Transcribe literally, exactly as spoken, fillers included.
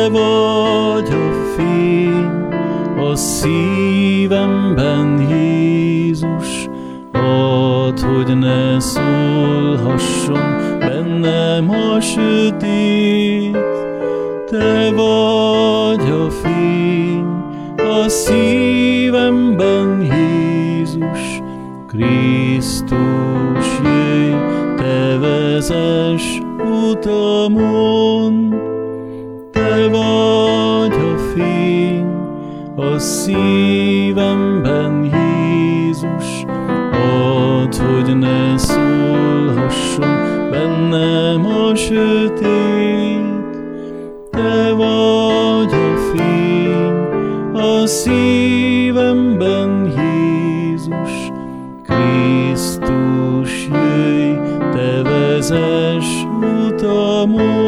Te vagy a fény a szívemben, Jézus, add, hogy ne szólhasson bennem a sötét. Te vagy a fény a szívemben, Jézus, Krisztus, jöjj, Te vezess utamon. Te vagy a fény a szívemben, Jézus, add, hogy ne szólhasson bennem a sötét. Te vagy a fény a szívemben, Jézus, Krisztus, jöjj, Te vezess utamon.